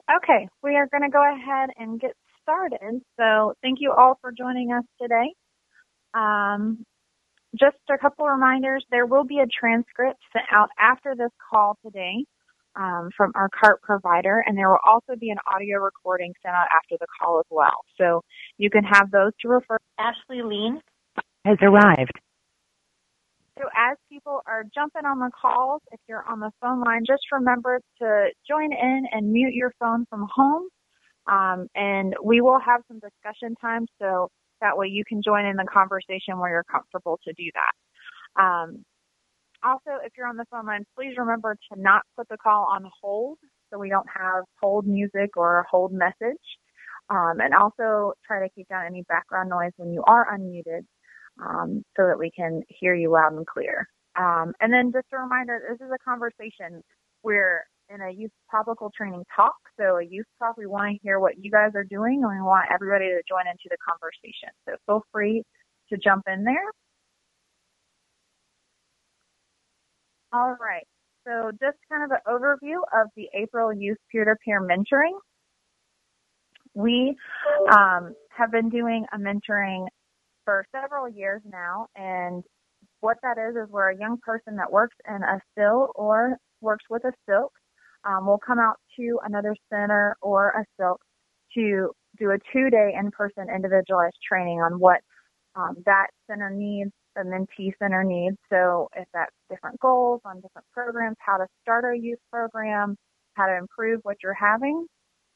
Okay, we are going to go ahead and get started. So thank you all for joining us today. Just a couple reminders, there will be a transcript sent out after this call today from our CART provider, and there will also be an audio recording sent out after the call as well. So you can have those to refer. Ashley Lean has arrived. So as people are jumping on the calls, if you're on the phone line, just remember to join in and mute your phone from home. And we will have some discussion time, so that way you can join in the conversation where you're comfortable to do that. Also, if you're on the phone line, please remember to not put the call on hold so we don't have hold music or a hold message. And also try to keep down any background noise when you are unmuted so that we can hear you loud and clear. And then just a reminder, this is a conversation. We're in a youth topical training talk. So a youth talk, we want to hear what you guys are doing, and we want everybody to join into the conversation. So feel free to jump in there. All right. So just kind of an overview of the April Youth Peer-to-Peer Mentoring. We have been doing a mentoring for several years now, and what that is we're a young person that works in a SIL or works with a SILC. Will come out to another center or a SILC to do a 2-day in-person individualized training on what that center needs, the mentee center needs. So if that's different goals on different programs, how to start a youth program, how to improve what you're having.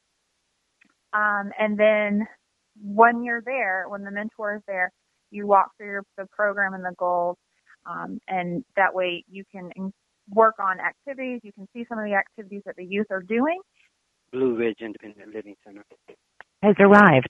And then when you're there, when the mentor is there, you walk through the program and the goals, and that way you can work on activities. You can see some of the activities that the youth are doing. Blue Ridge Independent Living Center has arrived.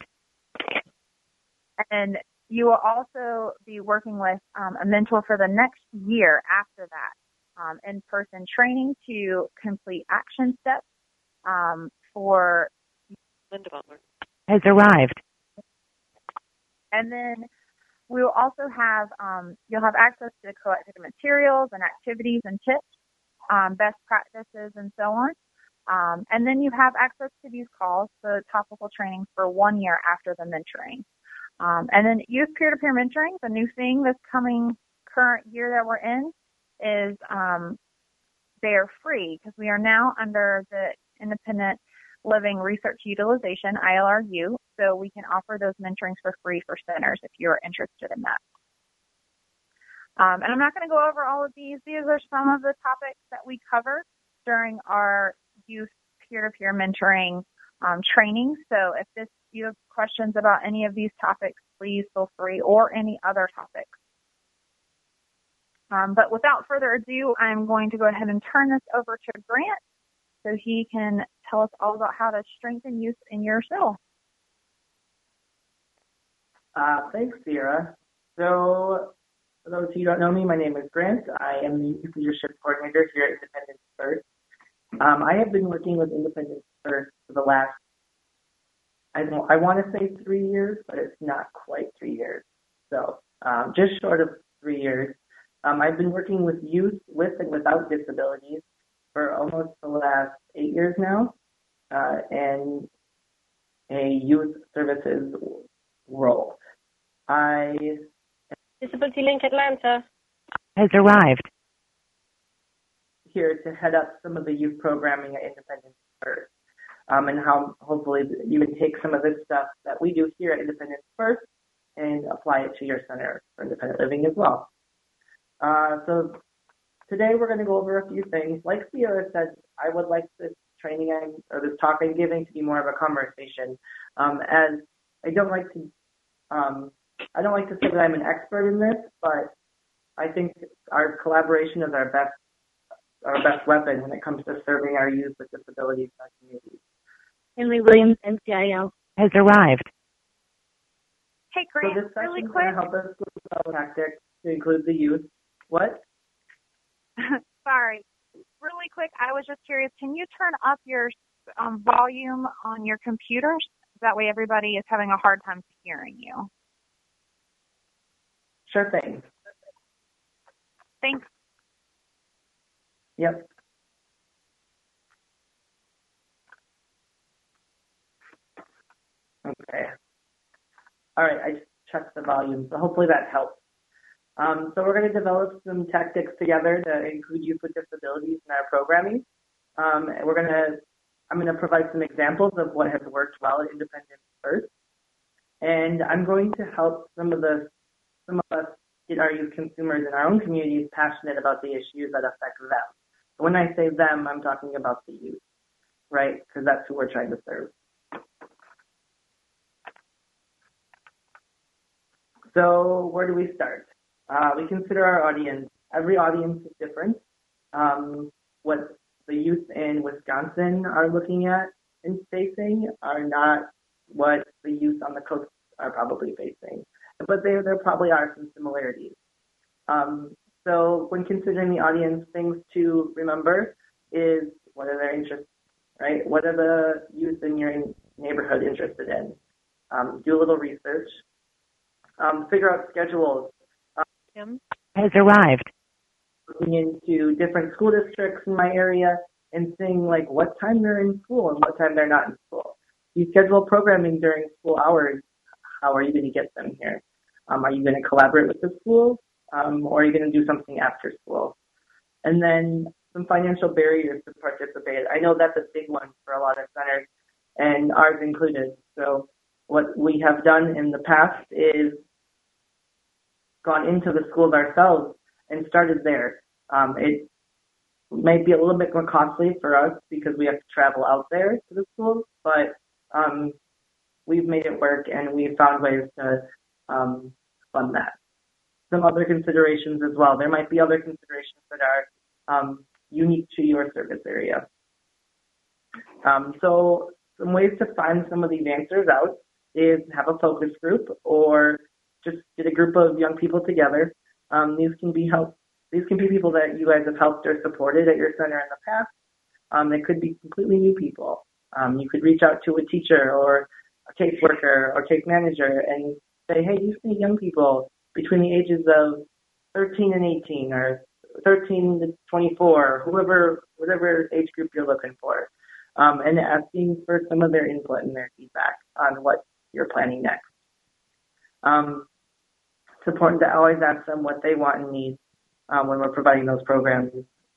And you will also be working with a mentor for the next year after that, in-person training to complete action steps for Linda Butler has arrived. And then we will also have, you'll have access to collected materials and activities and tips, best practices and so on. And then you have access to these calls, the topical training for 1 year after the mentoring. And then youth peer-to-peer mentoring, the new thing this current year that we're in is they are free because we are now under the Independent Living Research Utilization, ILRU, so we can offer those mentorings for free for centers if you're interested in that. And I'm not going to go over all of these. These are some of the topics that we cover during our youth peer-to-peer mentoring training. So if you have questions about any of these topics, please feel free, or any other topics. But without further ado, I'm going to go ahead and turn this over to Grant so he can tell us all about how to strengthen youth in your SIL. Thanks, Sierra. So, for those who don't know me, my name is Grant. I am the Youth Leadership Coordinator here at Independence First. I have been working with Independence First for the last, I want to say 3 years, but it's not quite 3 years. So, just short of 3 years. I've been working with youth with and without disabilities for almost the last 8 years now, in a youth services role. Disability Link Atlanta has arrived. Here to head up some of the youth programming at Independence First, and how hopefully you can take some of this stuff that we do here at Independence First and apply it to your center for independent living as well. So today we're going to go over a few things. Like Sierra said, I would like this training or this talk I'm giving to be more of a conversation, as I don't like to say that I'm an expert in this, but I think our collaboration is our best weapon when it comes to serving our youth with disabilities in our communities. Henry Williams, NCIL, has arrived. Hey, Grant, so this really quick. Going to help us with tactics to include the youth. What? Sorry. Really quick, I was just curious, can you turn up your volume on your computers? That way everybody is having a hard time hearing you. Sure thing. Thanks. Yep. All right, I just checked the volume, so hopefully that helps. So we're going to develop some tactics together to include youth with disabilities in our programming. I'm going to provide some examples of what has worked well at Independence First, and I'm going to help some of us get our youth consumers in our own communities passionate about the issues that affect them. When I say them, I'm talking about the youth, right? Because that's who we're trying to serve. So where do we start? We consider our audience. Every audience is different. What the youth in Wisconsin are looking at and facing are not what the youth on the coast are probably facing. But there probably are some similarities. So when considering the audience, things to remember is what are their interests, right? What are the youth in your neighborhood interested in? Do a little research. Figure out schedules. Kim has arrived. Looking into different school districts in my area and seeing like what time they're in school and what time they're not in school. You schedule programming during school hours. How are you going to get them here? Are you going to collaborate with the school, or are you going to do something after school? And then some financial barriers to participate. I know that's a big one for a lot of centers, and ours included. So what we have done in the past is gone into the schools ourselves and started there. It might be a little bit more costly for us because we have to travel out there to the schools, but we've made it work and we've found ways to fund that. Some other considerations as well. There might be other considerations that are unique to your service area. So some ways to find some of these answers out is have a focus group or just get a group of young people together. These can be people that you guys have helped or supported at your center in the past. They could be completely new people. You could reach out to a teacher or a caseworker or case manager and say, hey, you see young people between the ages of 13 and 18 or 13 to 24, whatever age group you're looking for, and asking for some of their input and their feedback on what you're planning next. It's important to always ask them what they want and need when we're providing those programs.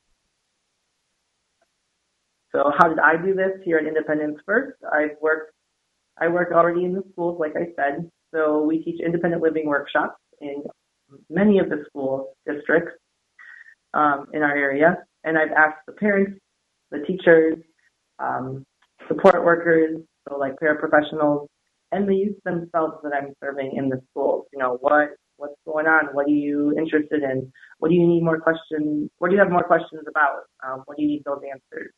So how did I do this here at Independence First? I work already in the schools, like I said. So we teach independent living workshops in many of the school districts in our area. And I've asked the parents, the teachers, support workers, so like paraprofessionals, and the youth themselves that I'm serving in the schools. You know, what's going on? What are you interested in? What do you need more questions? What do you have more questions about? What do you need those answers?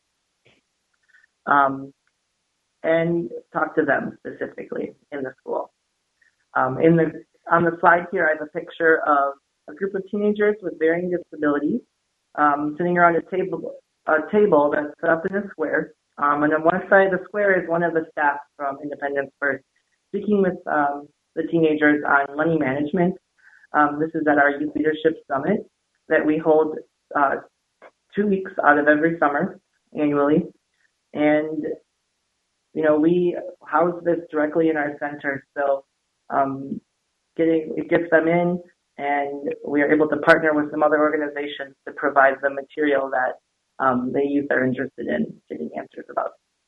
And talk to them specifically in the school. On the slide here, I have a picture of a group of teenagers with varying disabilities sitting around a table that's set up in a square. And on one side of the square is one of the staff from Independence First speaking with the teenagers on money management. This is at our Youth Leadership Summit that we hold 2 weeks out of every summer annually. And, you know, we house this directly in our center. So it gets them in, and we are able to partner with some other organizations to provide the material that the youth are interested in getting answers about.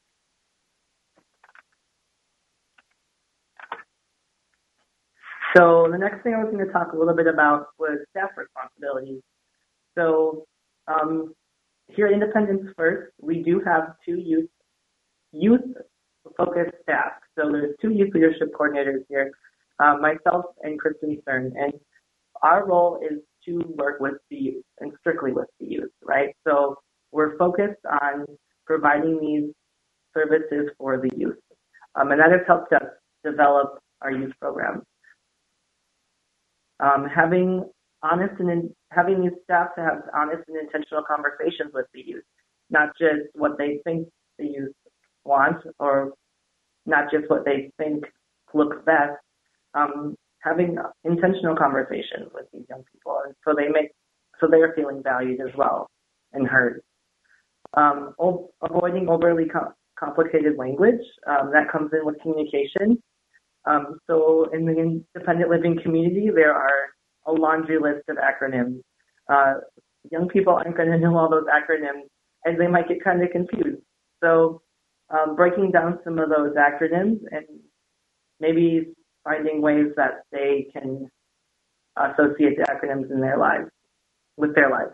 So the next thing I was going to talk a little bit about was staff responsibilities. So here at Independence First, we do have 2 youth-focused staff. So there's 2 youth leadership coordinators here, myself and Kristen Stern. And our role is to work with the youth and strictly with the youth, right? So we're focused on providing these services for the youth. And that has helped us develop our youth programs. Having these staff to have honest and intentional conversations with the youth, not just what they think the youth want or not just what they think looks best. Having intentional conversations with these young people, and so they are feeling valued as well and heard. Avoiding overly complicated language that comes in with communication. So in the independent living community, there are a laundry list of acronyms. Young people aren't going to know all those acronyms, and they might get kind of confused. So breaking down some of those acronyms and maybe finding ways that they can associate the acronyms in their lives, with their lives.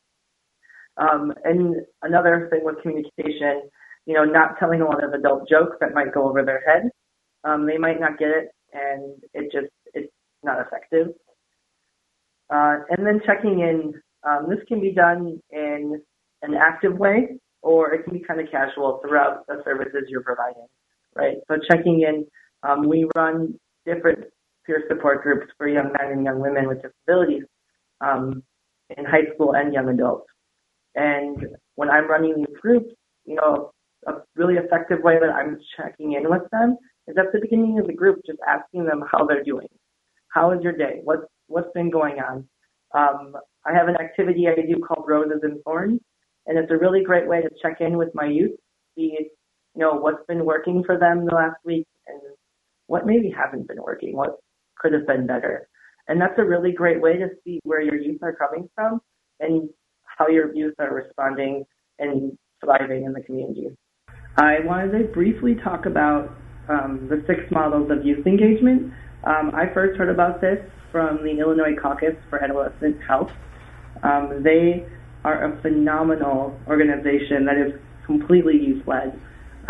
And another thing with communication, not telling a lot of adult jokes that might go over their head. They might not get it, and it's not effective. And then checking in. This can be done in an active way, or it can be kind of casual throughout the services you're providing, right? So checking in. We run different peer support groups for young men and young women with disabilities in high school and young adults. And when I'm running these groups, a really effective way that I'm checking in with them is at the beginning of the group, just asking them how they're doing. How is your day? What's been going on? I have an activity I do called Roses and Thorns, and it's a really great way to check in with my youth, see, what's been working for them the last week and what maybe hasn't been working, what could have been better. And that's a really great way to see where your youth are coming from and how your youth are responding and thriving in the community. I wanted to briefly talk about the 6 models of youth engagement. I first heard about this from the Illinois Caucus for Adolescent Health. They are a phenomenal organization that is completely youth-led,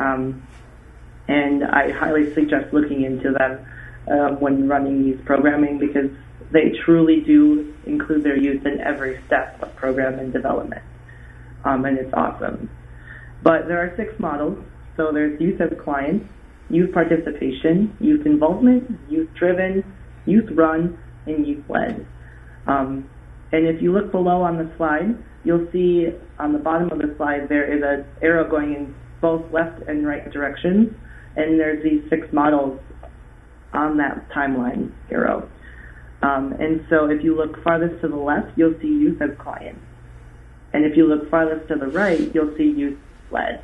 and I highly suggest looking into them when running youth programming, because they truly do include their youth in every step of program and development, and it's awesome. But there are 6 models. So there's youth as clients, youth participation, youth involvement, youth-driven, youth-run, and youth-led. And if you look below on the slide, you'll see on the bottom of the slide there is an arrow going in both left and right directions, and there's these 6 models on that timeline arrow. And so if you look farthest to the left, you'll see youth as clients. And if you look farthest to the right, you'll see youth-led.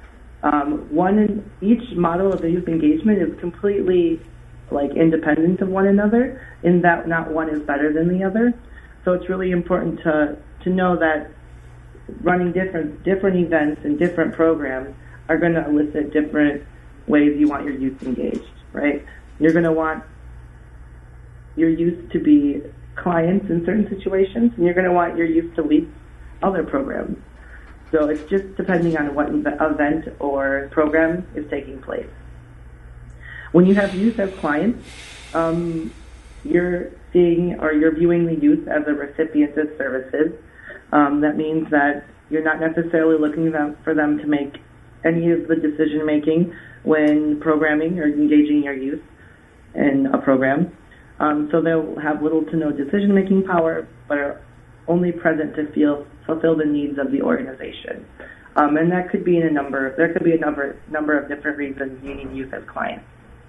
Each model of the youth engagement is completely independent of one another, in that not one is better than the other. So it's really important to know that running different events and different programs are going to elicit different ways you want your youth engaged, right? You're going to want your youth to be clients in certain situations, and you're going to want your youth to lead other programs. So it's just depending on what event or program is taking place. When you have youth as clients, you're viewing the youth as a recipient of services. That means that you're not necessarily looking for them to make any of the decision making when programming or engaging your youth in a program. So they'll have little to no decision making power, but are only present to fulfill the needs of the organization. And that could be there could be a number of different reasons you need youth as clients.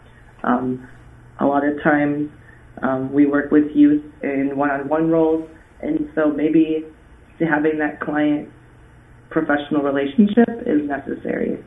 A lot of times we work with youth in one-on-one roles, and so maybe having that client professional relationship is necessary.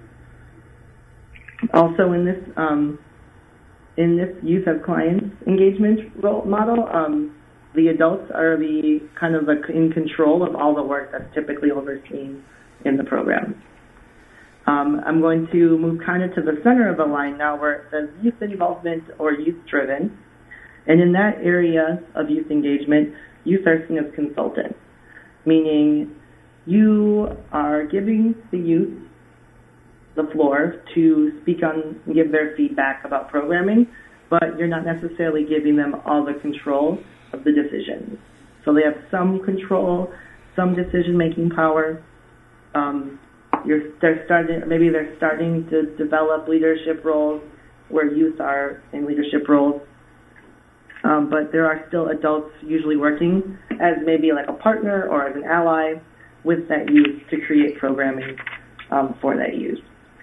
Also in this youth as clients engagement model, the adults are in control of all the work that's typically overseen in the program. I'm going to move kind of to the center of the line now, where it says youth involvement or youth-driven. And in that area of youth engagement, youth are seen as consultants, meaning you are giving the youth the floor to speak on and give their feedback about programming, but you're not necessarily giving them all the control of the decisions. So they have some control, some decision-making power. They're starting to develop leadership roles where youth are in leadership roles. But there are still adults usually working as maybe like a partner or as an ally with that youth to create programming for that youth.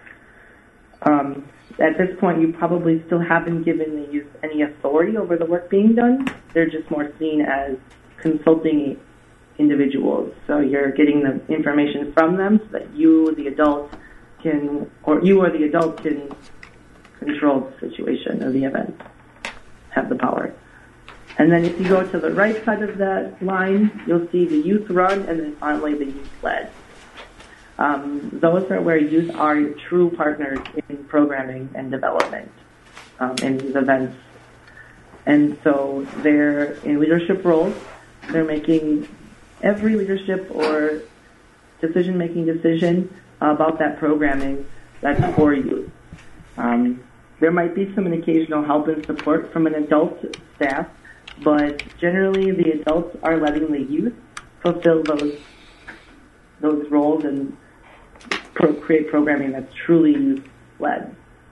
At this point, you probably still haven't given the youth any authority over the work being done. They're just more seen as consulting individuals. So you're getting the information from them so that you or the adult can control the situation of the event, have the power. And then if you go to the right side of that line, you'll see the youth run and then finally the youth led. Those are where youth are your true partners in programming and development in these events. And so they're in leadership roles. They're making every leadership or decision-making decision about that programming that's for youth. There might be some occasional help and support from an adult staff, but generally the adults are letting the youth fulfill those roles and create programming that's truly youth-led.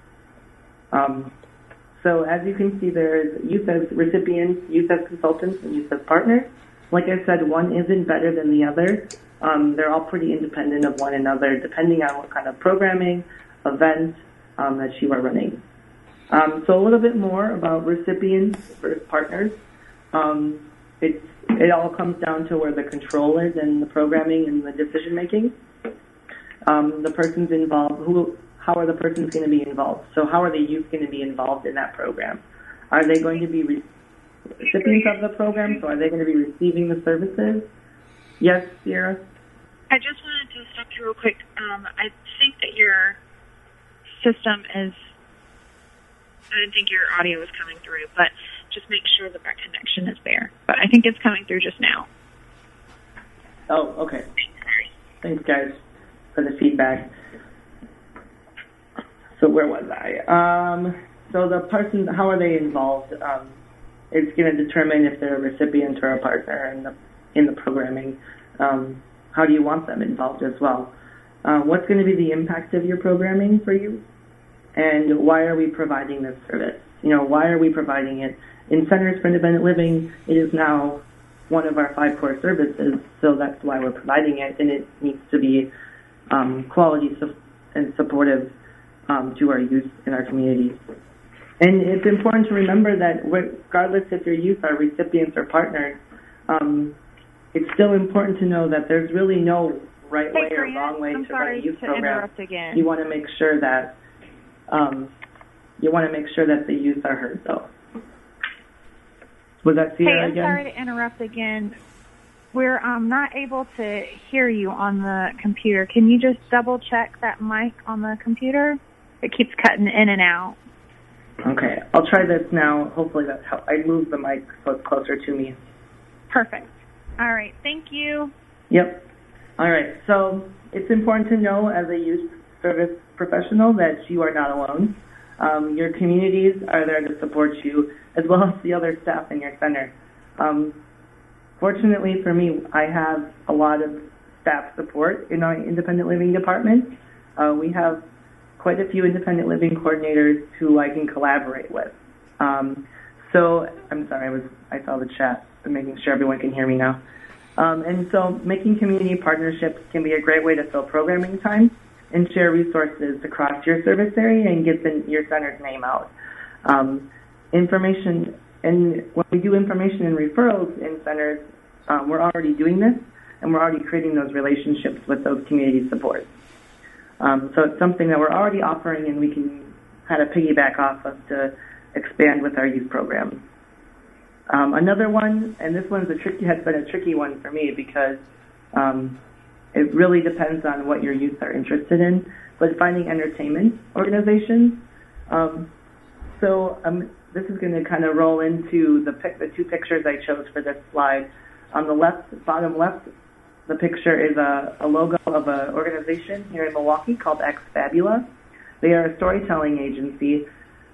So as you can see, there's youth as recipients, youth as consultants, and youth as partners. Like I said, one isn't better than the other. They're all pretty independent of one another, depending on what kind of programming, event that you are running. So a little bit more about recipients versus partners. It all comes down to where the control is in the programming and the decision making. The persons involved, how are the persons going to be involved? So how are the youth going to be involved in that program? Are they going to be recipients of the program? So are they going to be receiving the services? Yes, Sierra? I just wanted to stop you real quick. I think that your system is, I didn't think your audio was coming through, but just make sure that that connection is there. But I think it's coming through just now. Oh, okay. Thanks, guys, for the feedback. So where was I? So the person, how are they involved? It's going to determine if they're a recipient or a partner in the programming. How do you want them involved as well? What's going to be the impact of your programming for you? And why are we providing this service? Why are we providing it? In Centers for Independent Living, it is now one of our 5 core services, so that's why we're providing it, and it needs to be quality and supportive to our youth in our communities. And it's important to remember that regardless if your youth are recipients or partners, it's still important to know that there's really no right way or wrong way to run a youth program. Again. You want to make sure that the youth are heard, though. Was that Sierra again? I'm sorry to interrupt again. We're not able to hear you on the computer. Can you just double check that mic on the computer? It keeps cutting in and out. Okay, I'll try this now. Hopefully that helps. I moved the mic so it's closer to me. Perfect. All right, thank you. Yep. All right, so it's important to know as a youth service professional that you are not alone. Your communities are there to support you, as well as the other staff in your center. Fortunately for me, I have a lot of staff support in our independent living department. We have quite a few independent living coordinators who I can collaborate with. So I'm sorry, I saw the chat. I'm making sure everyone can hear me now. And so making community partnerships can be a great way to fill programming time and share resources across your service area and get your center's name out. Information, and when we do information and referrals in centers, we're already doing this, and we're already creating those relationships with those community supports. So it's something that we're already offering, and we can kind of piggyback off of to expand with our youth program. Another one, and this one's has been a tricky one for me because it really depends on what your youth are interested in, but finding entertainment organizations. This is going to kind of roll into the 2 pictures I chose for this slide. On the bottom left, the picture is a logo of an organization here in Milwaukee called Ex Fabula. They are a storytelling agency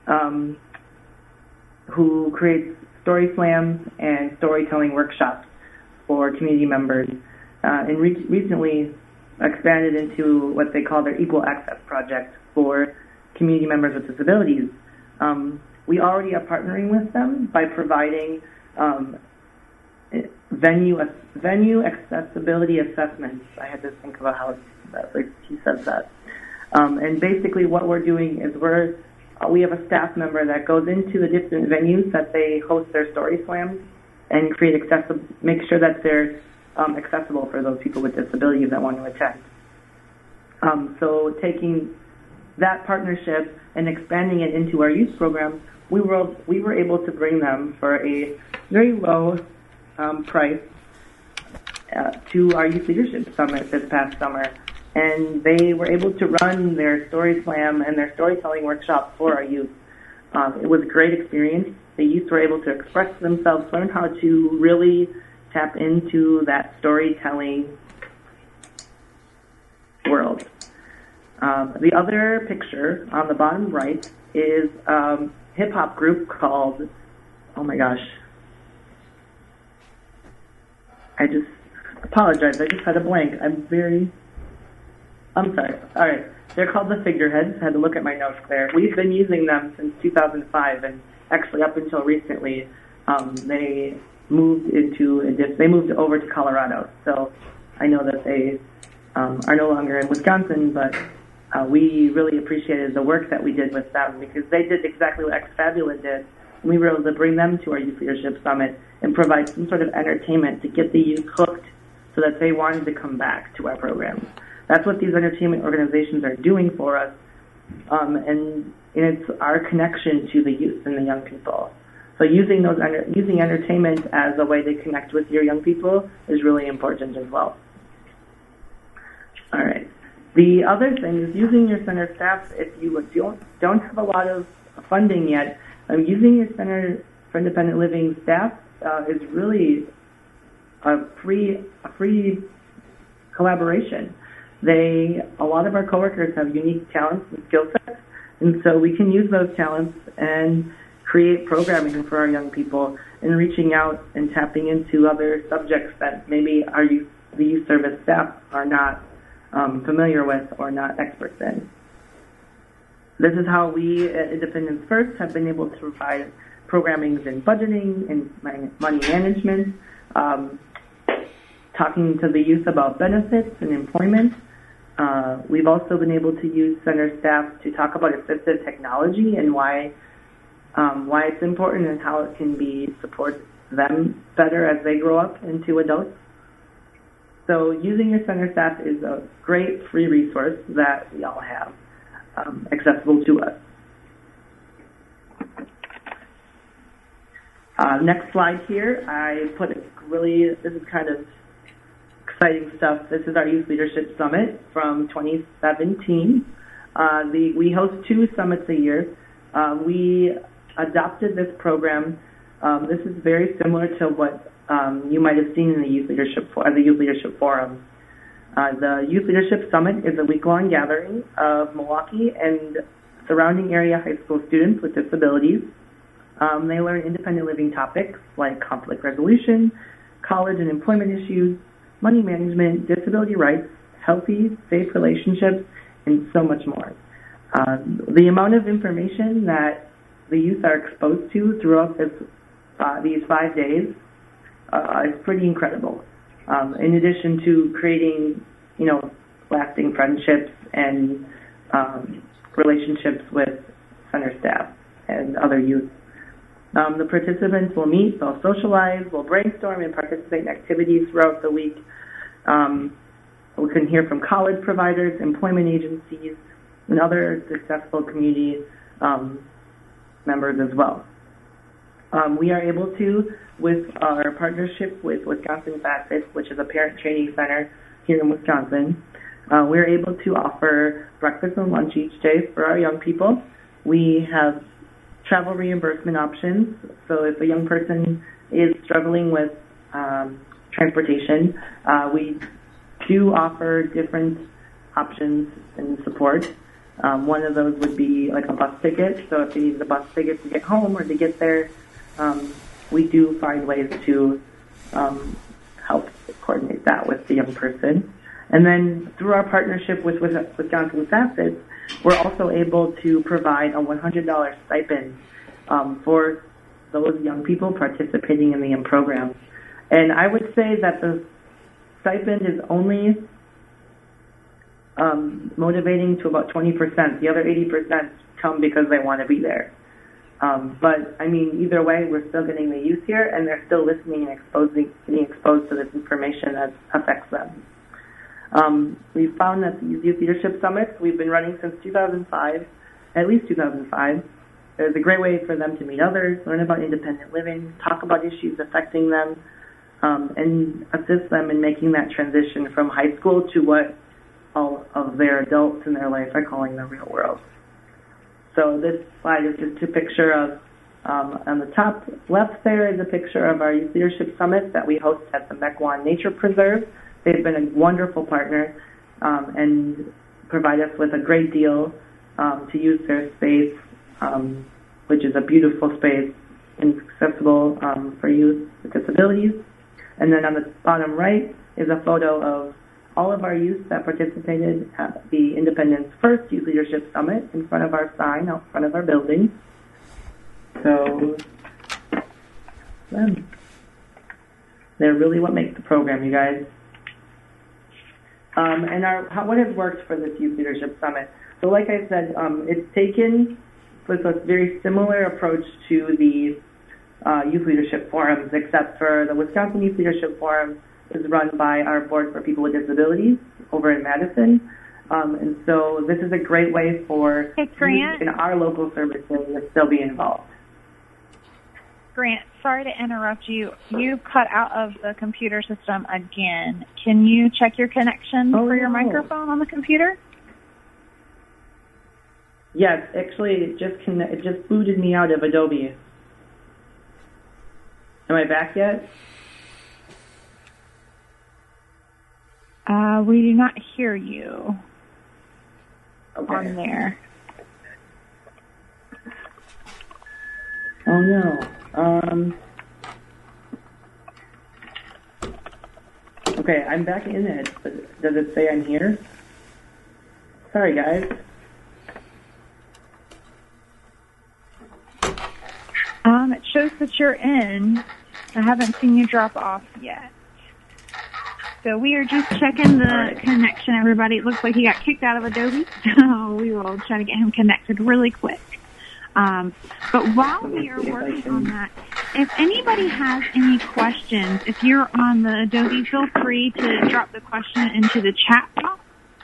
who creates story slams and storytelling workshops for community members, and recently expanded into what they call their Equal Access Project for community members with disabilities. We already are partnering with them by providing venue accessibility assessments. I had to think about how he says that. And basically what we're doing is we have a staff member that goes into the different venues that they host their story slams and make sure that they're accessible for those people with disabilities that want to attend. So taking that partnership and expanding it into our youth program, we were able to bring them for a very low price to our Youth Leadership Summit this past summer. And they were able to run their story slam and their storytelling workshop for our youth. It was a great experience. The youth were able to express themselves, learn how to really tap into that storytelling world. The other picture on the bottom right is a hip-hop group called, oh my gosh, I just apologize, I just had a blank. I'm sorry. All right. They're called the Figureheads. I had to look at my notes there. We've been using them since 2005, and actually up until recently, they moved over to Colorado. So I know that they are no longer in Wisconsin, but we really appreciated the work that we did with them because they did exactly what Ex-Fabula did. And we were able to bring them to our Youth Leadership Summit and provide some sort of entertainment to get the youth hooked so that they wanted to come back to our programs. That's what these entertainment organizations are doing for us, and it's our connection to the youth and the young people. So using entertainment as a way to connect with your young people is really important as well. All right. The other thing is using your center staff if you don't have a lot of funding yet. Using your Center for Independent Living staff is really a free collaboration. A lot of our coworkers have unique talents and skill sets, and so we can use those talents and create programming for our young people and reaching out and tapping into other subjects that maybe the youth service staff are not familiar with or not experts in. This is how we at Independence First have been able to provide programming in budgeting and money management, talking to the youth about benefits and employment. We've also been able to use center staff to talk about assistive technology and why it's important and how it can support them better as they grow up into adults. So using your center staff is a great free resource that we all have accessible to us. Next slide here, this is kind of exciting stuff. This is our Youth Leadership Summit from 2017. We host 2 summits a year. We adopted this program. This is very similar to what you might have seen in the Youth Leadership Forum. The Youth Leadership Summit is a week-long gathering of Milwaukee and surrounding area high school students with disabilities. They learn independent living topics like conflict resolution, college and employment issues, money management, disability rights, healthy, safe relationships, and so much more. The amount of information that the youth are exposed to throughout these 5 days is pretty incredible. In addition to creating, lasting friendships and relationships with center staff and other youth. The participants will meet, they'll socialize, we'll brainstorm and participate in activities throughout the week. We can hear from college providers, employment agencies, and other successful community members as well. We are able to, with our partnership with Wisconsin Facet, which is a parent training center here in Wisconsin, we're able to offer breakfast and lunch each day for our young people. We have travel reimbursement options, so if a young person is struggling with transportation, we do offer different options and support. One of those would be like a bus ticket, so if you need the bus ticket to get home or to get there, we do find ways to help coordinate that with the young person. And then through our partnership with Wisconsin Facets, we're also able to provide a $100 stipend for those young people participating in the M program. And I would say that the stipend is only motivating to about 20%. The other 80% come because they want to be there. But, I mean, either way, we're still getting the youth here, and they're still listening and getting exposed to this information that affects them. We found that these youth leadership summits we've been running since 2005, at least 2005. It's a great way for them to meet others, learn about independent living, talk about issues affecting them, and assist them in making that transition from high school to what all of their adults in their life are calling the real world. So this slide is just a picture of, on the top left there is a picture of our Youth Leadership Summit that we host at the Mequon Nature Preserve. They've been a wonderful partner and provide us with a great deal to use their space, which is a beautiful space and accessible for youth with disabilities. And then on the bottom right is a photo of all of our youth that participated at the Independence First Youth Leadership Summit in front of our sign out front of our building. So they're really what makes the program, you guys. And what has worked for this Youth Leadership Summit? So like I said, it's taken with a very similar approach to the Youth Leadership Forums, except for the Wisconsin Youth Leadership Forum is run by our Board for People with Disabilities over in Madison. And so this is a great way for youth in our local services to still be involved. Grant, sorry to interrupt you. You cut out of the computer system again. Can you check your connection for your microphone on the computer? Yes, actually, it just booted me out of Adobe. Am I back yet? We do not hear you on there. Oh no. Okay, I'm back in it, but does it say I'm here? Sorry, guys. It shows that you're in. I haven't seen you drop off yet. So we are just checking the connection, everybody. It looks like he got kicked out of Adobe, so we will try to get him connected really quick. But while we are working on that, if anybody has any questions, if you're on the Adobe, feel free to drop the question into the chat box.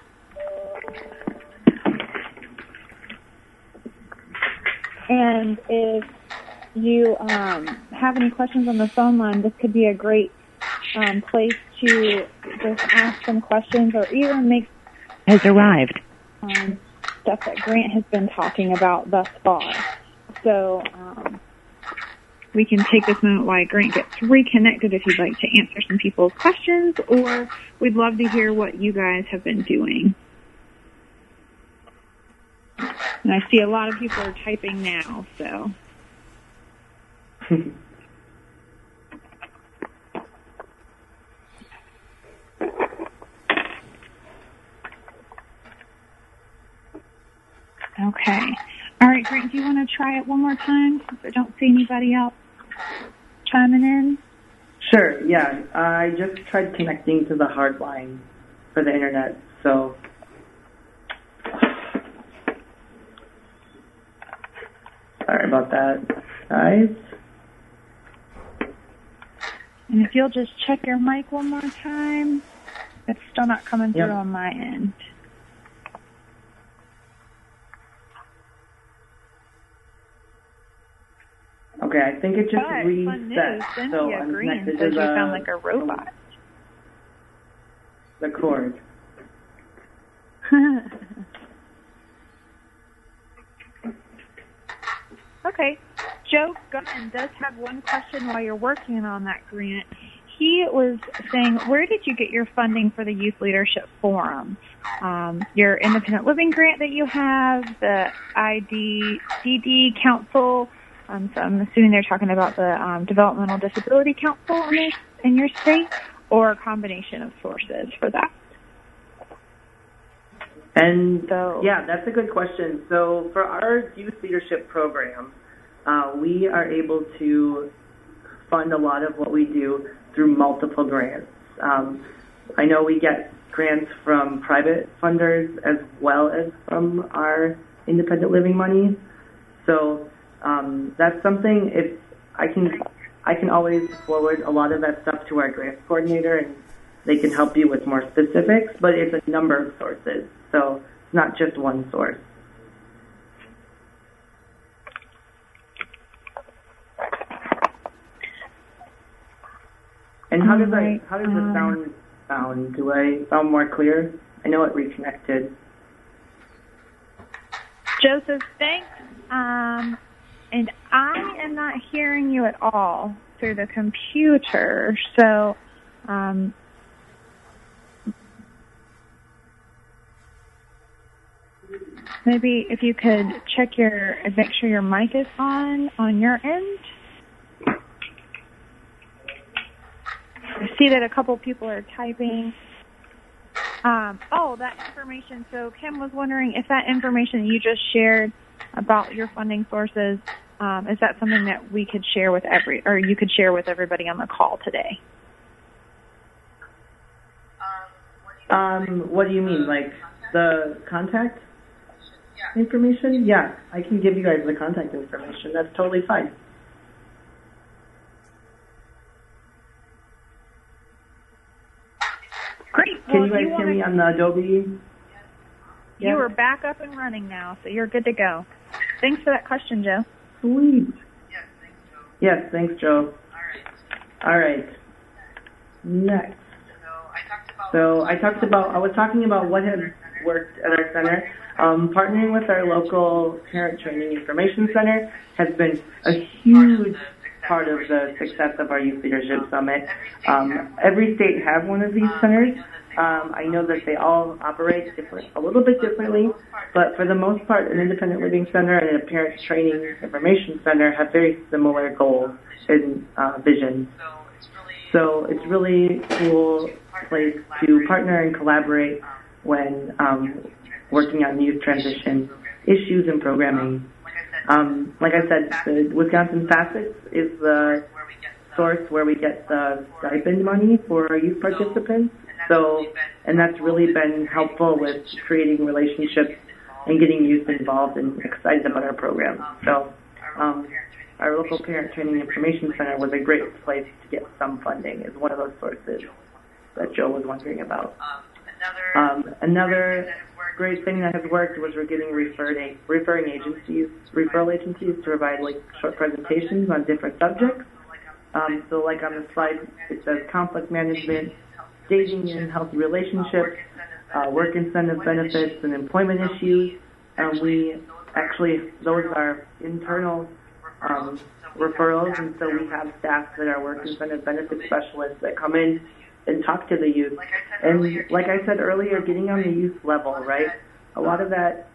And if you have any questions on the phone line, this could be a great place to just ask some questions or even make has arrived. Stuff that Grant has been talking about thus far. So we can take this moment while Grant gets reconnected if you'd like to answer some people's questions, or we'd love to hear what you guys have been doing. And I see a lot of people are typing now, so. Okay. All right, Grant, do you want to try it one more time since I don't see anybody else chiming in? Sure, yeah. I just tried connecting to the hard line for the internet, so. Sorry about that, guys. And if you'll just check your mic one more time, it's still not coming through on my end. Okay, I think it just reset. Fun news. Cynthia so I'm Green connected says to you sound like a robot. The cord. Okay. Joe Gunn does have one question while you're working on that, Grant. He was saying, where did you get your funding for the Youth Leadership Forum? Your independent living grant that you have, the IDD Council. So I'm assuming they're talking about the Developmental Disability Council in your state, or a combination of sources for that. And yeah, that's a good question. So for our youth leadership program, we are able to fund a lot of what we do through multiple grants. I know we get grants from private funders as well as from our independent living money. So that's something. If I can always forward a lot of that stuff to our grants coordinator and they can help you with more specifics, but it's a number of sources, so it's not just one source. And how does the sound? Do I sound more clear? I know it reconnected. Joseph, thanks. And I am not hearing you at all through the computer, so maybe if you could make sure your mic is on your end. I see that a couple people are typing. That information. So Kim was wondering if that information you just shared about your funding sources, is that something that we could share with you could share with everybody on the call today? What do you mean? Like the contact information? Yeah, I can give you guys the contact information. That's totally fine. Great. Can you guys hear me on the Adobe? You are back up and running now, so you're good to go. Thanks for that question, Joe. Sweet. Yes, thanks, Joe. All right. Next. I was talking about what has worked at our center. Partnering with our local Parent Training Information Center has been a huge part of the success of our Youth Leadership Summit. Every state has one of these centers. I know that they all operate a little bit differently, but for the most part, an Independent Living Center and a Parent Training Information Center have very similar goals and visions. So it's really cool place to partner and collaborate when working on youth transition issues and programming. Like I said, the Wisconsin Facets is the source where we get the stipend money for our youth participants. And that's really been helpful with creating relationships and getting youth involved and excited about our program. So our local Parent Training Information Center was a great place to get some funding, is one of those sources that Joe was wondering about. Another great thing that has worked was we're getting referral agencies to provide short presentations on different subjects. So like on the slide, it says conflict management, dating and healthy relationships, work incentive benefits, and employment issues. Those are internal referrals, and so we have staff that are work incentive benefit specialists that come in and talk to the youth. And like I said earlier, getting on the youth level, right? A lot of that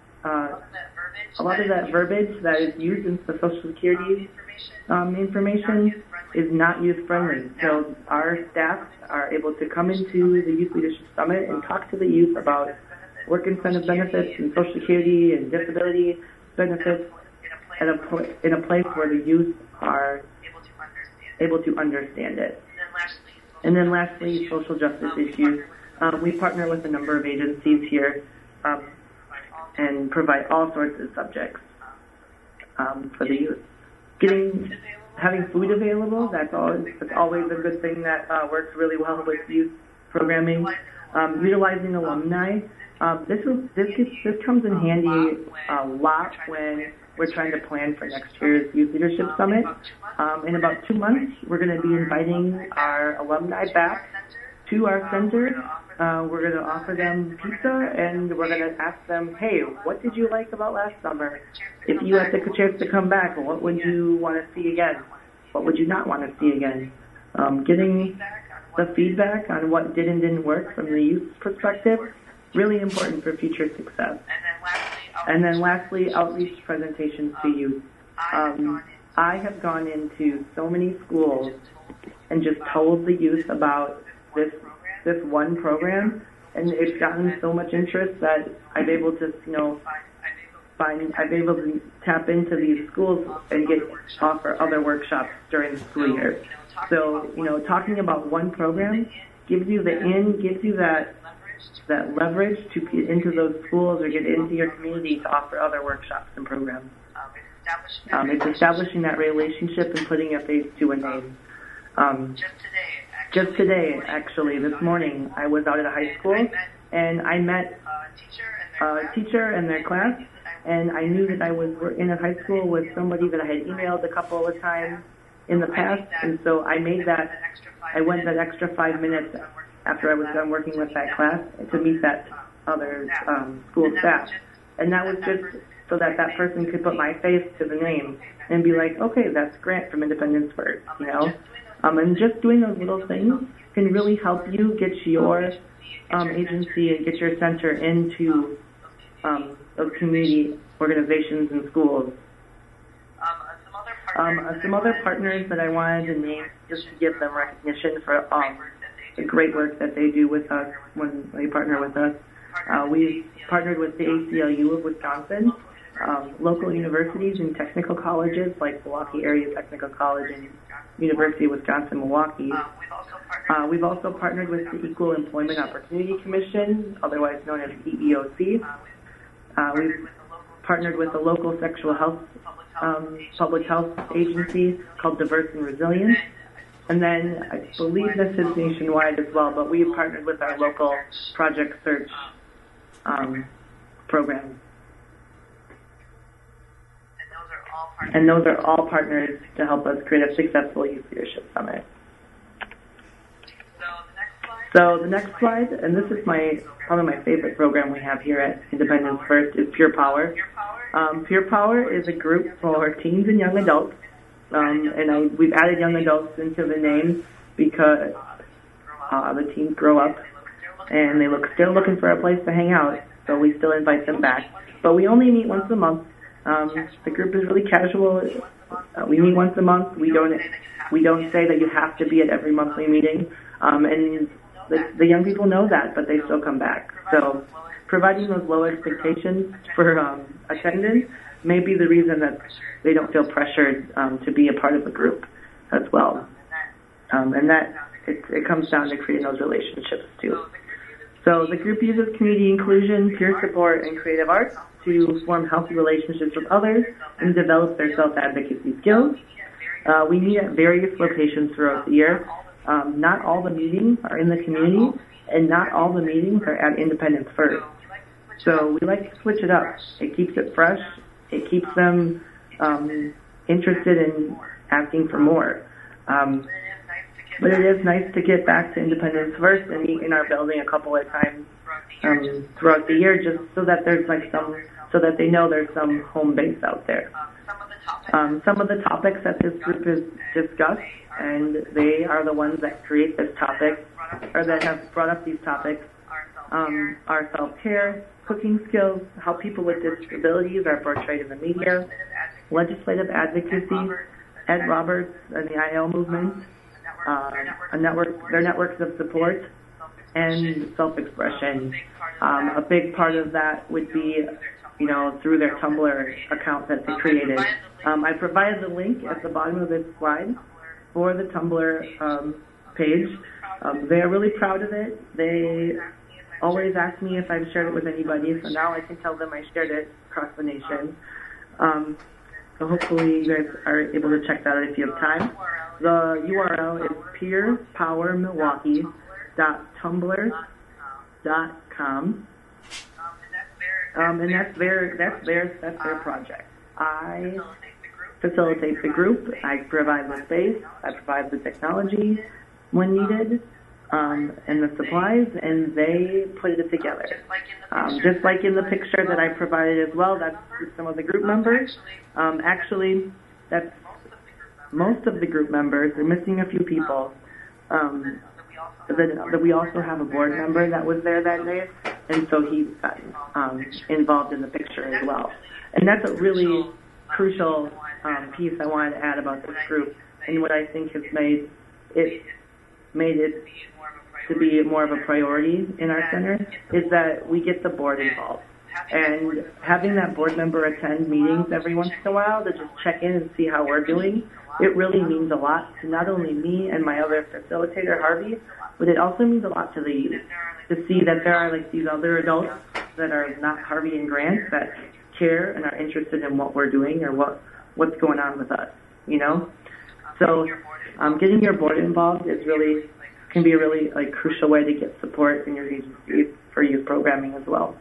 verbiage that is used in the Social Security information is not youth friendly. So our staff are able to come into the Youth Leadership Summit and talk to the youth about work incentive benefits and Social Security and disability benefits in a place where the youth are able to understand it. And then lastly, social justice issues. We partner with a number of agencies here and provide all sorts of subjects for the youth. Having food available, that's always a good thing that works really well with youth programming. Utilizing alumni, this comes in handy a lot when we're trying to plan for next year's Youth Leadership Summit. In about 2 months, we're going to be inviting our alumni back to our center. We're going to offer them pizza, and we're going to ask them, hey, what did you like about last summer? If you had the chance to come back, what would you want to see again? What would you not want to see again? Getting the feedback on what did and didn't work from the youth perspective, really important for future success. And then lastly, outreach presentations to youth. I have gone into so many schools and just told the youth about this one program, and it's gotten so much interest that I'm able to, tap into these schools and offer other workshops during the school year. So, talking about one program gives you that leverage to get into those schools or get into your community to offer other workshops and programs. It's establishing that relationship and putting a face to a name. just today, actually, this morning, I was out at a high school, and I met a teacher and their class, and I knew that I was in a high school with somebody that I had emailed a couple of times in the past, and so I went that extra 5 minutes after I was done working with that class to meet that other school staff. And that was just so that that person could put my face to the name and be like, okay, that's Grant from Independence First, you know? And just doing those little things can really help you get your agency and get your center into those community organizations and schools. Some other partners that I wanted to name just to give them recognition for the great work that they do with us when they partner with us. We've partnered with the ACLU of Wisconsin, local universities and technical colleges like Milwaukee Area Technical College and University of Wisconsin-Milwaukee. We've also partnered with the Equal Employment Opportunity Commission, otherwise known as EEOC. We've partnered with a local sexual health public health agency called Diverse and Resilient. And then I believe this is nationwide as well, but we've partnered with our local Project Search program. And those are all partners to help us create a successful Youth Leadership Summit. So the next slide, and this is probably my favorite program we have here at Independence First, is Pure Power. Pure Power is a group for teens and young adults, and we've added young adults into the name because the teens grow up and they still looking for a place to hang out, so we still invite them back. But we only meet once a month. The group is really casual. We meet once a month. We don't say that you have to be at every monthly meeting, and the young people know that, but they still come back. So providing those low expectations for attendance may be the reason that they don't feel pressured to be a part of the group as well. And that it comes down to creating those relationships too. So the group uses community inclusion, peer support, and creative arts to form healthy relationships with others and develop their self-advocacy skills. We meet at various locations throughout the year. Not all the meetings are in the community, and not all the meetings are at Independence First. So we like to switch it up. It keeps it fresh. It keeps them interested in asking for more. But it is nice to get back to Independence First and meet in our building a couple of times throughout the year, just so that there's so that they know there's some home base out there. Some of the topics that this group has discussed, and they are the ones that create this topic, or that have brought up these topics, are self-care, cooking skills, how people with disabilities are portrayed in the media, legislative advocacy, Ed Roberts and the IL movement, their networks of support, and self-expression. A big part of that would be, through their Tumblr account that they created. I provided the link at the bottom of this slide for the Tumblr page. They are really proud of it. They always ask me if I've shared it with anybody, so now I can tell them I shared it across the nation. So hopefully you guys are able to check that out if you have time. The URL is peerpowermilwaukee.tumblr.com. And that's their project. I facilitate the group. I provide the space. I provide the technology when needed, and the supplies, and they put it together. Just like in the picture that I provided as well, that's some of the group members. Actually, that's most of the group members. They're missing a few people. That we also have a board member that was there that day, and so he's gotten involved in the picture as well. And that's a really crucial piece I wanted to add about this group, and what I think has made it to be more of a priority in our center is that we get the board involved. And having that board member attend meetings every once in a while to just check in and see how we're doing, it really means a lot to not only me and my other facilitator, Harvey, but it also means a lot to the youth to see that there are these other adults that are not Harvey and Grant that care and are interested in what we're doing or what's going on with us, So getting your board involved is really can be a really crucial way to get support in your agency for youth programming as well.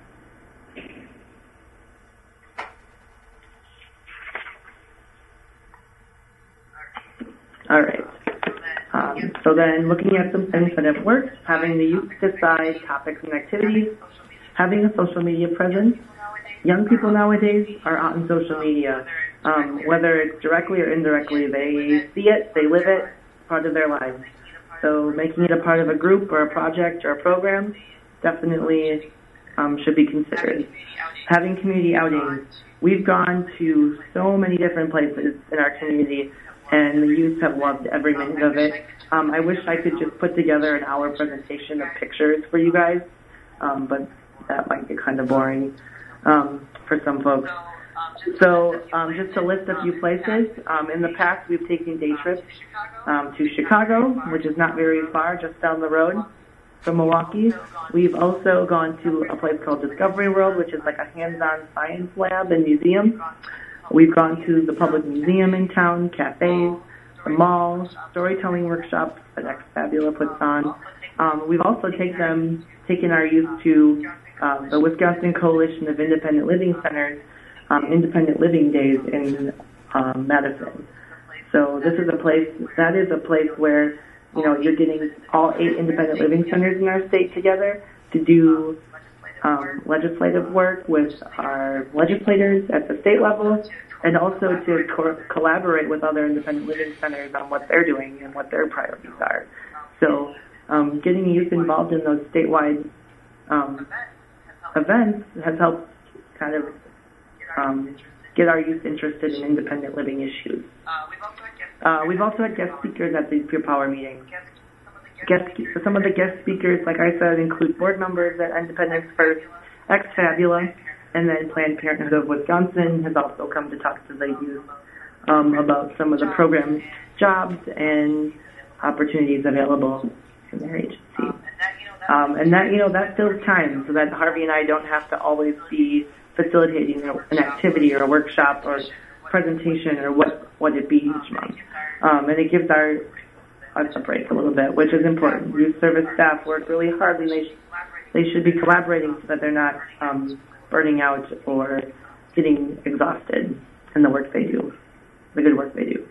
All right. So then looking at some things that have worked, having the youth decide topics and activities, having a social media presence. Young people nowadays are on social media. Whether it's directly or indirectly, they see it, they live it, part of their lives. So making it a part of a group or a project or a program definitely should be considered. Having community outings. We've gone to so many different places in our community, and the youth have loved every minute of it. I wish I could just put together an hour presentation of pictures for you guys, but that might get kind of boring for some folks. So just to list a few places, in the past we've taken day trips to Chicago, which is not very far, just down the road from Milwaukee. We've also gone to a place called Discovery World, which is like a hands-on science lab and museum. We've gone to the public museum in town, cafes, the mall, storytelling workshops that Ex Fabula puts on. We've also taken our youth to the Wisconsin Coalition of Independent Living Centers, Independent Living Days in Madison. So this is a place where, you're getting all 8 independent living centers in our state together to do legislative work with our legislators at the state level, and also to collaborate with other independent living centers on what they're doing and what their priorities are. So getting youth involved in those statewide events has helped kind of get our youth interested in independent living issues. We've also had guest speakers at the Pure Power meetings. Some of the guest speakers, like I said, include board members at Independence First, Ex Fabula, and then Planned Parenthood of Wisconsin has also come to talk to the youth about some of the program jobs and opportunities available in their agency. And that fills time so that Harvey and I don't have to always be facilitating an activity or a workshop or presentation or what it be each month. And it gives us a break a little bit, which is important. Youth service staff work really hard, and they should be collaborating so that they're not burning out or getting exhausted in the work they do, the good work they do.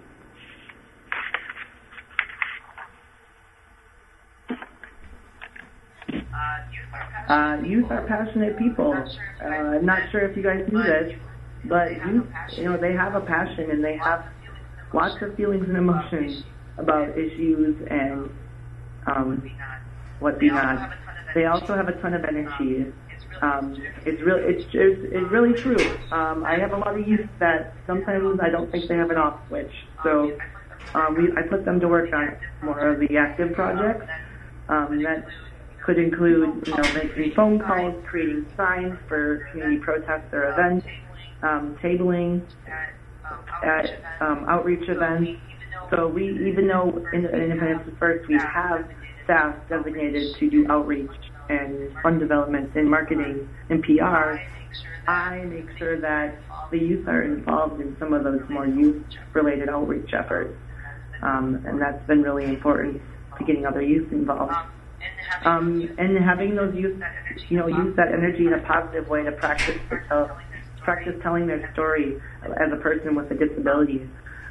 Youth are passionate people. I'm not sure if you guys knew this, but youth, they have a passion and they have lots of feelings and emotions about issues and what be not. They also have a ton of energy. It's really true. I have a lot of youth that sometimes I don't think they have an off switch. So I put them to work on more of the active projects. That could include, making phone calls, creating signs for community protests or events, tabling at outreach events. So even though in Independence First we have staff designated to do outreach and fund development and marketing and PR, I make sure that the youth are involved in some of those more youth-related outreach efforts. And that's been really important to getting other youth involved. And having those youth, use that energy in a positive way to practice telling their story as a person with a disability.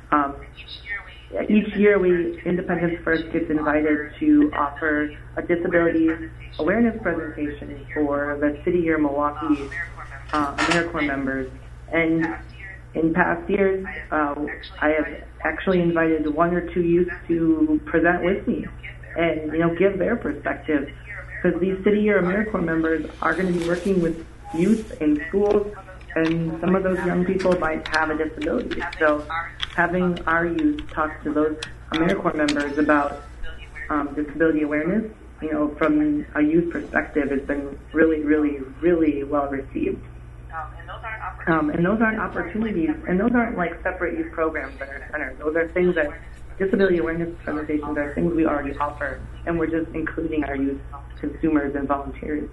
Each year, Independence First gets invited to offer a disability awareness presentation for the City of Milwaukee AmeriCorps members. And in past years, I have actually invited 1 or 2 youth to present with me and, give their perspective. Because these City of AmeriCorps members are going to be working with youth in schools, and some of those young people might have a disability. So having our youth talk to those AmeriCorps members about disability awareness, from a youth perspective, has been really, really, really well received. And those aren't opportunities, and those aren't like separate youth programs at our center. Those are things that disability awareness presentations are things we already offer, and we're just including our youth consumers and volunteers.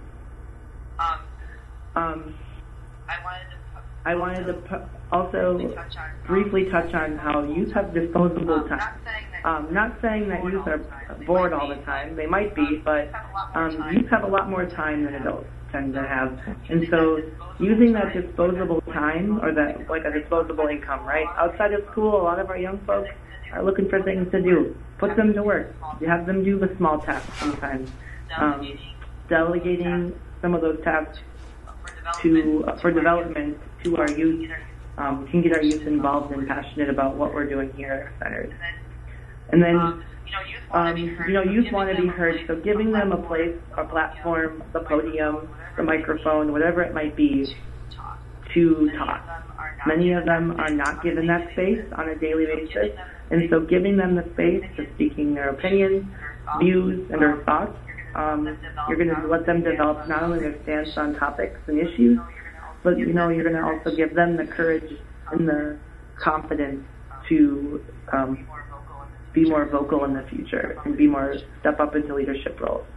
I wanted to also briefly touch on how youth have disposable time. Not saying that youth are bored all the time. They might be, but youth have a lot more time than adults tend to have. And so using that disposable time, or that like a disposable income, right? Outside of school, a lot of our young folks are looking for things to do. Put them to work. You have them do the small tasks sometimes. Delegating some of those tasks for development to our youth can get our youth involved and passionate about what we're doing here at our centers. And then, youth want to be heard, so giving them a place, a platform, the podium, the microphone, whatever it might be, to talk. Many of them are not given that space on a daily basis, and so giving them the space to speaking their opinions, views, and their thoughts, you're going to let them develop not only their stance on topics and issues, but you're going to also give them the courage and the confidence to be more vocal in the future and step up into leadership roles.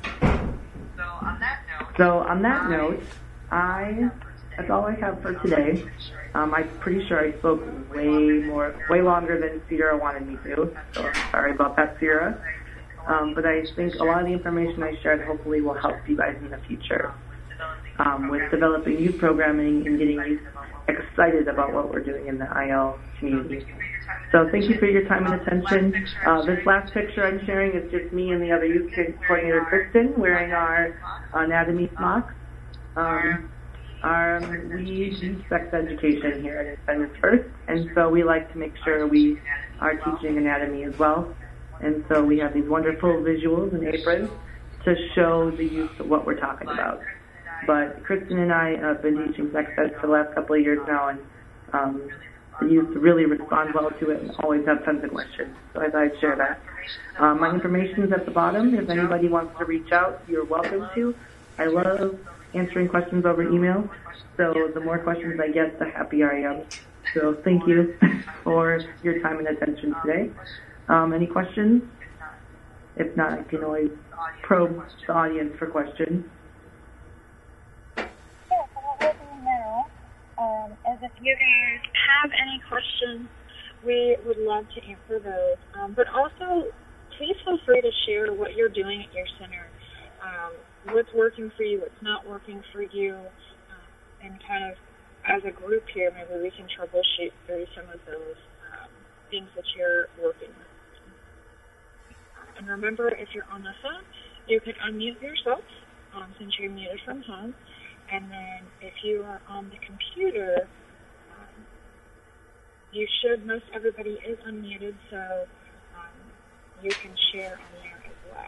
So on that note, that's all I have for today. I'm pretty sure I spoke way longer than Sierra wanted me to, so sorry about that, Sierra. But I think a lot of the information I shared hopefully will help you guys in the future with developing youth programming and getting youth excited about what we're doing in the IL community. So thank you for your time and attention. This last picture I'm sharing is just me and the other youth coordinator, Kristen, wearing our anatomy smocks. We do sex education here at Independence First, and so we like to make sure we are teaching anatomy as well. And so we have these wonderful visuals and aprons to show the youth what we're talking about. But Kristen and I have been teaching sex ed for the last couple of years now, and the youth really respond well to it and always have tons of questions. So I thought I'd share that. My information is at the bottom. If anybody wants to reach out, you're welcome to. I love answering questions over email, so the more questions I get, the happier I am. So thank you for your time and attention today. Any questions? If not, I can always probe the audience for questions. As if you guys have any questions, we would love to answer those. But also, please feel free to share what you're doing at your center, what's working for you, what's not working for you, and kind of as a group here, maybe we can troubleshoot through some of those things that you're working with. And remember, if you're on the phone, you can unmute yourself since you're muted from home. And then if you are on the computer, most everybody is unmuted, so you can share on there as well.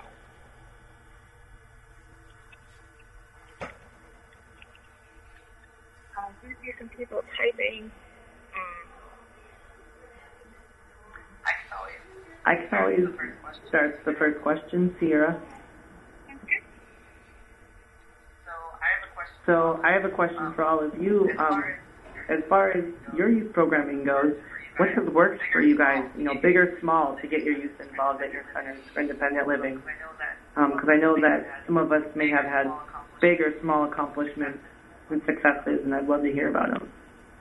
Do see some people typing. I can always start the first question, Sierra. So I have a question for all of you. As far as your youth programming goes, what has worked for you guys, big or small, to get your youth involved at your centers for independent living? Because I know that some of us may have had big or small accomplishments and successes, and I'd love to hear about them.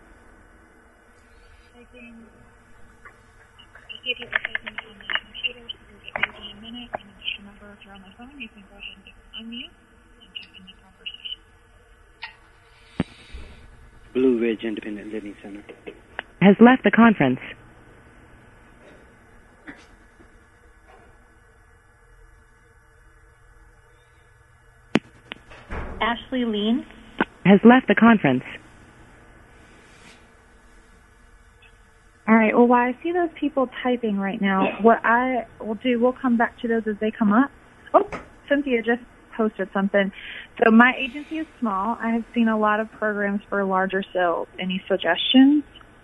If you are typing on the computer, so you'll get maybe a minute, and just remember, if you're on the phone, you can go ahead and unmute and jump in the conversation. Blue Ridge Independent Living Center has left the conference. Ashley Lean has left the conference. All right. Well, while I see those people typing right now, what I will do, we'll come back to those as they come up. Oh, Cynthia just posted something. So my agency is small. I have seen a lot of programs for larger sales. Any suggestions?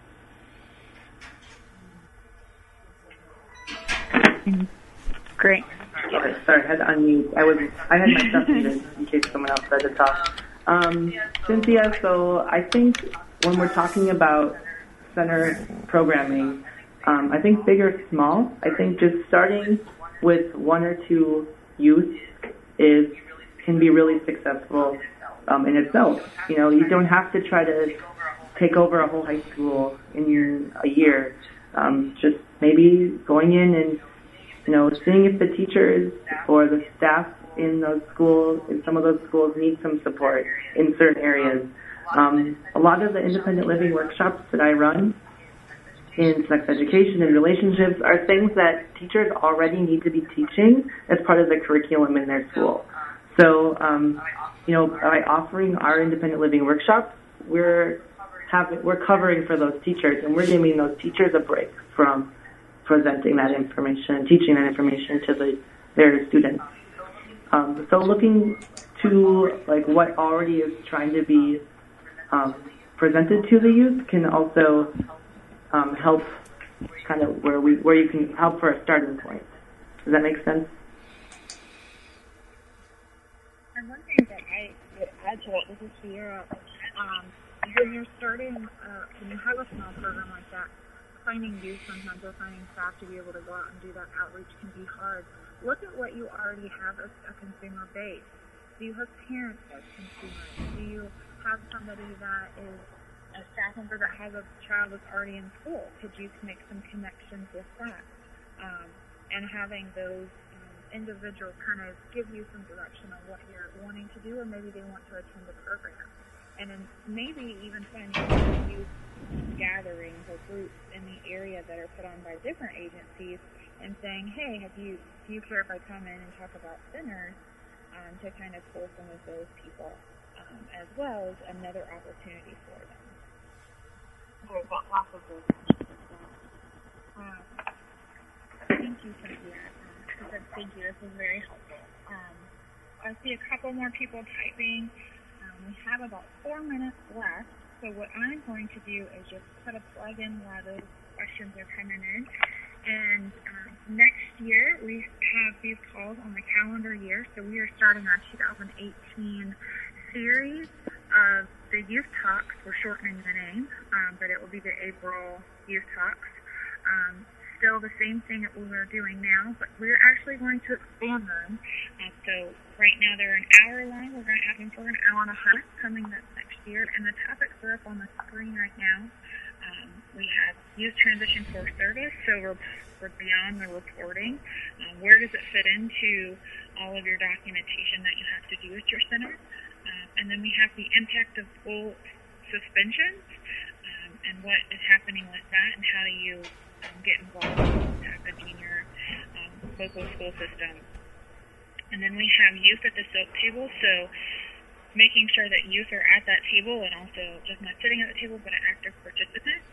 Great. Sorry, I had to unmute. I had my stuff muted in case someone else tried to talk. Cynthia, so I think when we're talking about center programming, I think big or small, I think just starting with one or two youth can be really successful in itself. You don't have to try to take over a whole high school in a year. Just maybe going in and seeing if the teachers or the staff in those schools, in some of those schools, need some support in certain areas. A lot of the independent living workshops that I run in sex education and relationships are things that teachers already need to be teaching as part of the curriculum in their school. So, by offering our independent living workshops, we're covering for those teachers, and we're giving those teachers a break from presenting that information, teaching that information to their students. So looking to what already is trying to be presented to the youth can also help kind of where you can help for a starting point. Does that make sense? And one thing that I would add to it, this is Sierra, when you're starting, when you have a small program like that, finding youth sometimes or finding staff to be able to go out and do that outreach can be hard. Look at what you already have as a consumer base. Do you have parents as consumers? Do you have somebody that is a staff member that has a child that's already in school? Could you make some connections with that? And having those individuals kind of give you some direction on what you're wanting to do, or maybe they want to attend the program. And then maybe even finding youth gatherings or groups in the area that are put on by different agencies and saying, hey, do you care if I come in and talk about centers, to kind of pull some of those people as well as another opportunity for them. So lots of those things. Thank you, Cynthia. Thank you. This was very helpful. I see a couple more people typing. We have about 4 minutes left. So what I'm going to do is just put a plug in while those questions are coming in. And next year, we have these calls on the calendar year. So we are starting our 2018 series of the Youth Talks. We're shortening the name, but it will be the April Youth Talks. Still the same thing that we are doing now, but we're actually going to expand them. So right now they're an hour long. We're going to have them for an hour and a half coming up next year. And the topics are up on the screen right now. We have youth transition core service, so we're beyond the reporting. Where does it fit into all of your documentation that you have to do at your center? And then we have the impact of school suspensions and what is happening with that, and how do you get involved in what's happening in your local school system. And then we have youth at the SOAP table, so making sure that youth are at that table and also just not sitting at the table, but an active participant.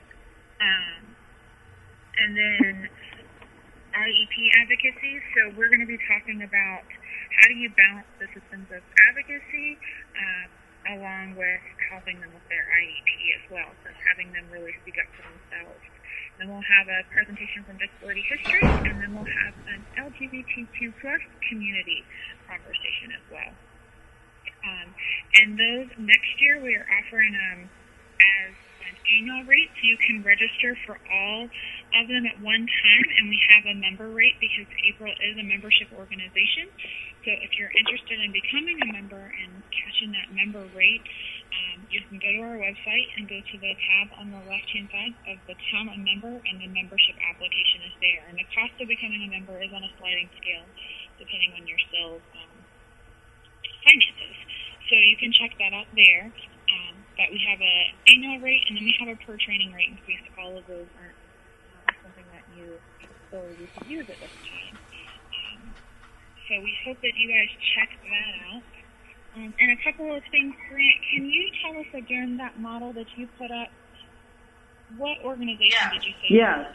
And then IEP advocacy, so we're going to be talking about how do you balance the systems of advocacy along with helping them with their IEP as well, so having them really speak up for themselves. Then we'll have a presentation from disability history, and then we'll have an LGBTQ+ community conversation as well. And those next year we are offering as an annual rate, so you can register for all of them at one time, and we have a member rate because April is a membership organization. So if you're interested in becoming a member and catching that member rate, you can go to our website and go to the tab on the left-hand side of Become a Member, and the membership application is there. And the cost of becoming a member is on a sliding scale, depending on your sales finances. So you can check that out there. But we have an annual rate, and then we have a per-training rate in case all of those aren't something that you feel you could use at this time. So we hope that you guys check that out. And a couple of things, Grant, can you tell us again that model that you put up? What organization did you say? Yeah.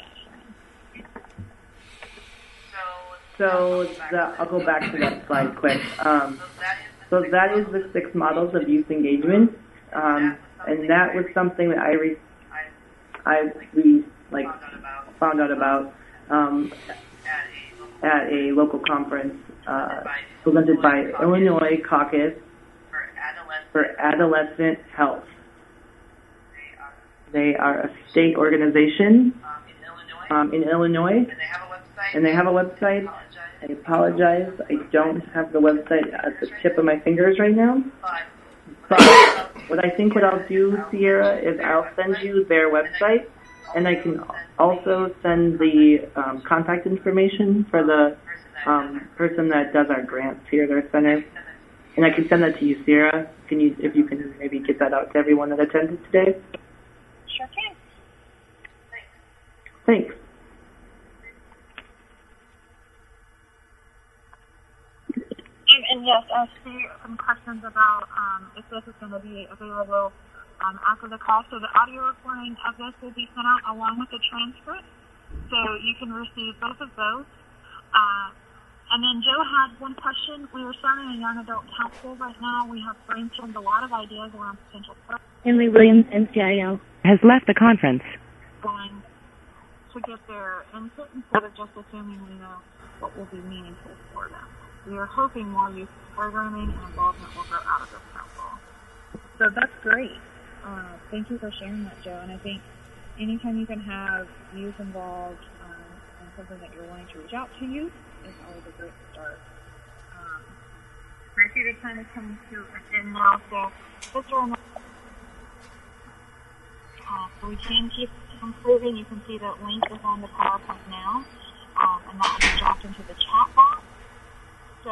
So I'll go back to that slide quick. So that is the 6 models of youth engagement, and that was something that we found out about at a local conference presented by Illinois Caucus for Adolescent Health. They are a state organization in Illinois, and they have a website. I apologize, I don't have the website at the tip of my fingers right now. But what I'll do, Sierra, is I'll send you their website And I can also send the contact information for the person that does our grants here at our center. And I can send that to you, Sarah. If you can maybe get that out to everyone that attended today? Sure can. Thanks. And yes, I see some questions about if this is going to be available after the call. So the audio recording of this will be sent out along with the transcript, so you can receive both of those. And then Joe had one question. We are starting a young adult council right now. We have brainstormed a lot of ideas around potential programs. Emily Williams, NCIL, has left the conference. Going to get their input instead of just assuming we know what will be meaningful for them. We are hoping more youth programming and involvement will grow out of this council. So that's great. Thank you for sharing that, Joe. And I think anytime you can have youth involved in something that you're wanting to reach out to youth is always a great start. I see the time is coming to an end now, so just a reminder. So we can keep improving. You can see that link is on the PowerPoint now, and that will be dropped into the chat box. So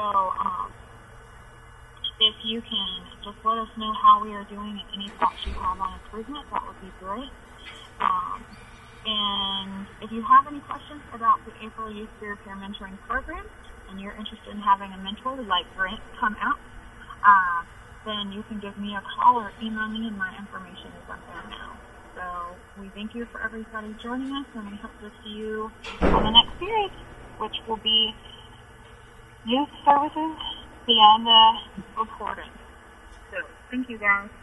if you can just let us know how we are doing and any thoughts you have on improvement, that would be great. And if you have any questions about the April Youth Peer Mentoring Program and you're interested in having a mentor like Grant come out, then you can give me a call or email me, and my information is up there now. So we thank you for everybody joining us, and we hope to see you on the next series, which will be Youth Services Beyond the Reporting. So thank you, guys.